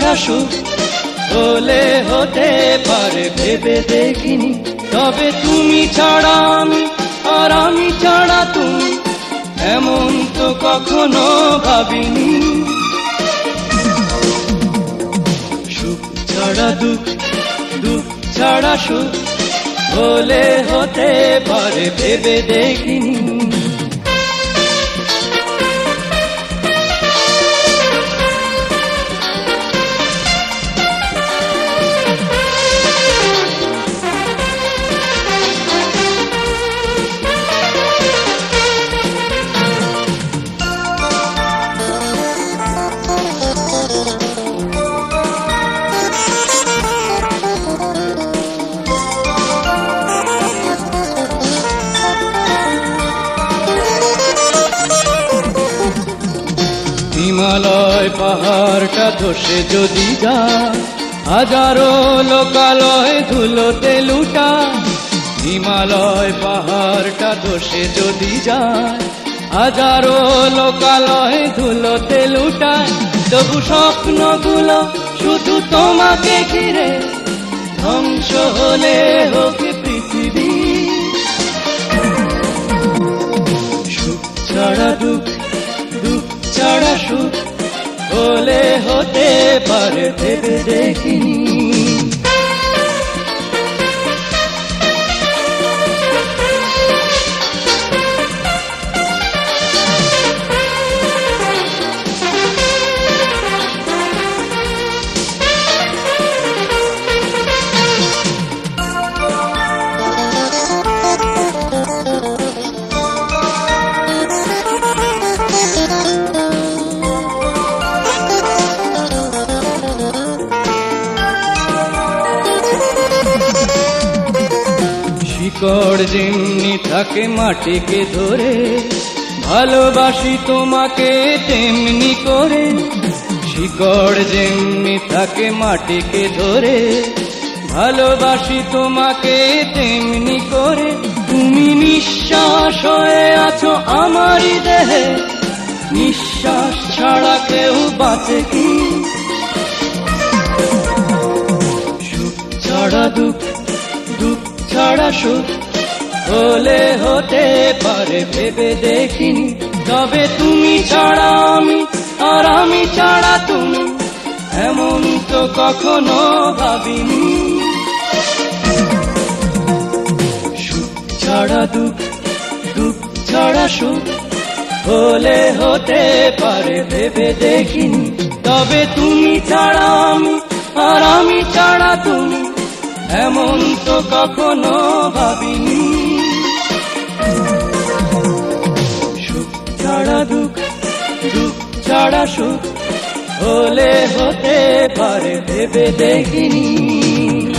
ছাড়া সুখ হলে হতে পারে ভেবে দেখিনি, তবে তুমি ছাড়া আমি আর আমি ছাড়া তুমি এমন তো কখনো ভাবিনি। সুখ ছাড়া দুঃখ, দুঃখ ছাড়া সুখ হলে হতে পারে ভেবে দেখিনি। হিমালয় পাহাড়টা ধসে যদি যায়, হাজারো লোকালয় ধুলোতে লুটা। হিমালয় পাহাড়টা ধসে যদি যায়, হাজারো লোকালয় ধুলোতে লুটায়। তবু স্বপ্নগুলো শুধু তোমাকে ঘিরে ধ্বংস হলে হোক পৃথিবী। সুখ ছাড়া দুঃখ, দুঃখ ছাড়া সুখ হলে হতে পারে ভেবে দেখিনি। শিকড় যেমনি থাকে মাটিকে ধরে, ভালোবাসি তোমাকে তেমনি করে। শিকড় যেমনি থাকে মাটিকে ধরে, ভালোবাসি তোমাকে তেমনি করে। তুমি নিঃশ্বাস হয়ে আছো আমারই দেহে, নিঃশ্বাস ছাড়া কেউ বাঁচে কি? সুখ ছাড়া দুঃখ, দুঃখ ছাড়া সুখ হলে হতে পারে ভেবে দেখিনি, তবে তুমি ছাড়া আমি আর আমি ছাড়া তুমি এমন তো কখনো ভাবিনি। সুখ ছাড়া দুঃখ, দুঃখ ছাড়া সুখ হলে হতে পারে ভেবে দেখিনি, তবে তুমি ছাড়া আমি আর আমি ছাড়া তুমি এমন তো কখনো ভাবিনি। সুখ ছাড়া দুঃখ, দুঃখ ছাড়া সুখ হলে হতে পারে ভেবে দেখিনি।